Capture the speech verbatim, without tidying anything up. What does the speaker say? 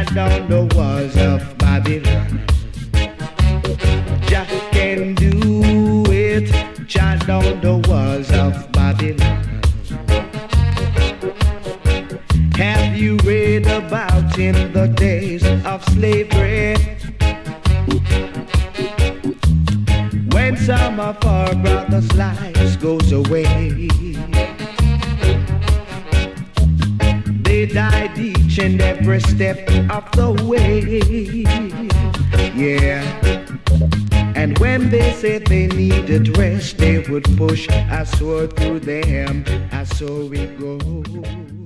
down the walls of Babylon. Jah can do it. Jah down the walls of Babylon. Have you read about in the days of slavery? When some of our brothers' lives goes away, they died each and every step of the way. Yeah. And when they said they needed rest, they would push a sword through them, and so it goes.